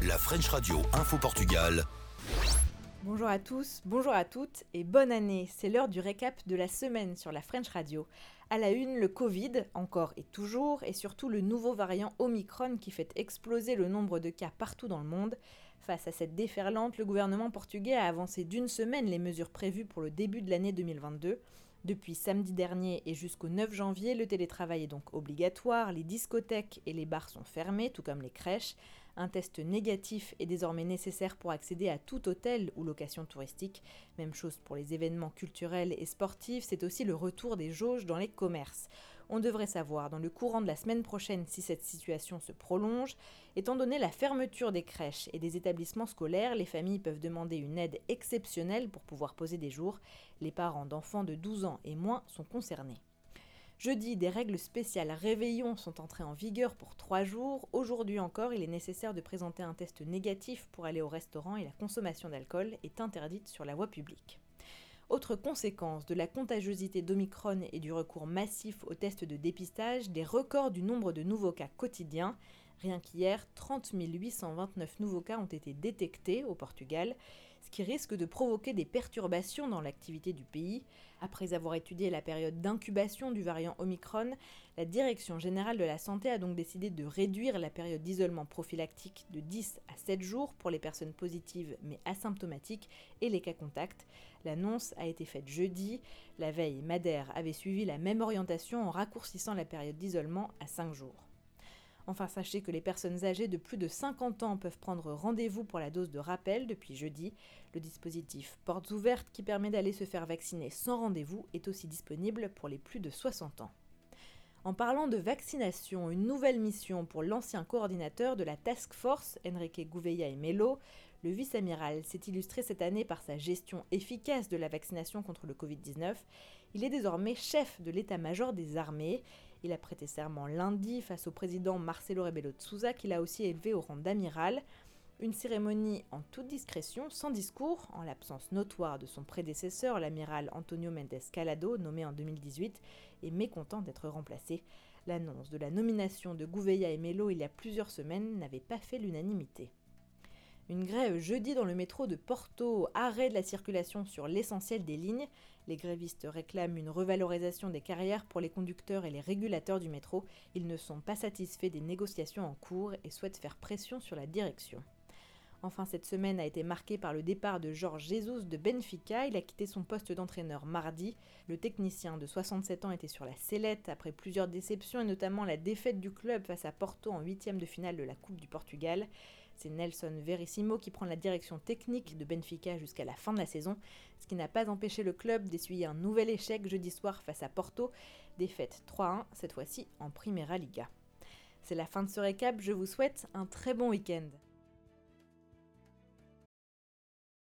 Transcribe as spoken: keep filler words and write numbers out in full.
La French Radio Info Portugal. Bonjour à tous, bonjour à toutes et bonne année. C'est l'heure du récap de la semaine sur la French Radio. À la une, le Covid, encore et toujours, et surtout le nouveau variant Omicron qui fait exploser le nombre de cas partout dans le monde. Face à cette déferlante, le gouvernement portugais a avancé d'une semaine les mesures prévues pour le début de l'année deux mille vingt-deux. Depuis samedi dernier et jusqu'au neuf janvier, le télétravail est donc obligatoire, les discothèques et les bars sont fermés, tout comme les crèches. Un test négatif est désormais nécessaire pour accéder à tout hôtel ou location touristique. Même chose pour les événements culturels et sportifs, c'est aussi le retour des jauges dans les commerces. On devrait savoir dans le courant de la semaine prochaine si cette situation se prolonge. Étant donné la fermeture des crèches et des établissements scolaires, les familles peuvent demander une aide exceptionnelle pour pouvoir poser des jours. Les parents d'enfants de douze ans et moins sont concernés. Jeudi, des règles spéciales réveillon sont entrées en vigueur pour trois jours. Aujourd'hui encore, il est nécessaire de présenter un test négatif pour aller au restaurant et la consommation d'alcool est interdite sur la voie publique. Autre conséquence de la contagiosité d'Omicron et du recours massif aux tests de dépistage, des records du nombre de nouveaux cas quotidiens. Rien qu'hier, trente mille huit cent vingt-neuf nouveaux cas ont été détectés au Portugal, ce qui risque de provoquer des perturbations dans l'activité du pays. Après avoir étudié la période d'incubation du variant Omicron, la Direction générale de la santé a donc décidé de réduire la période d'isolement prophylactique de dix à sept jours pour les personnes positives mais asymptomatiques et les cas contacts. L'annonce a été faite jeudi. La veille, Madère avait suivi la même orientation en raccourcissant la période d'isolement à cinq jours. Enfin, sachez que les personnes âgées de plus de cinquante ans peuvent prendre rendez-vous pour la dose de rappel depuis jeudi. Le dispositif Portes ouvertes, qui permet d'aller se faire vacciner sans rendez-vous, est aussi disponible pour les plus de soixante ans. En parlant de vaccination, une nouvelle mission pour l'ancien coordinateur de la Task Force, Henrique Gouveia e Melo. Le vice-amiral s'est illustré cette année par sa gestion efficace de la vaccination contre le covid dix-neuf. Il est désormais chef de l'état-major des armées. Il a prêté serment lundi face au président Marcelo Rebelo de Sousa, qu'il a aussi élevé au rang d'amiral. Une cérémonie en toute discrétion, sans discours, en l'absence notoire de son prédécesseur, l'amiral Antonio Mendes Calado, nommé en deux mille dix-huit, et mécontent d'être remplacé. L'annonce de la nomination de Gouveia e Melo il y a plusieurs semaines n'avait pas fait l'unanimité. Une grève jeudi dans le métro de Porto, arrêt de la circulation sur l'essentiel des lignes. Les grévistes réclament une revalorisation des carrières pour les conducteurs et les régulateurs du métro. Ils ne sont pas satisfaits des négociations en cours et souhaitent faire pression sur la direction. Enfin, cette semaine a été marquée par le départ de Jorge Jesus de Benfica. Il a quitté son poste d'entraîneur mardi. Le technicien de soixante-sept ans était sur la sellette après plusieurs déceptions et notamment la défaite du club face à Porto en huitième de finale de la Coupe du Portugal. C'est Nelson Verissimo qui prend la direction technique de Benfica jusqu'à la fin de la saison, ce qui n'a pas empêché le club d'essuyer un nouvel échec jeudi soir face à Porto. Défaite trois à un, cette fois-ci en Primeira Liga. C'est la fin de ce récap, je vous souhaite un très bon week-end.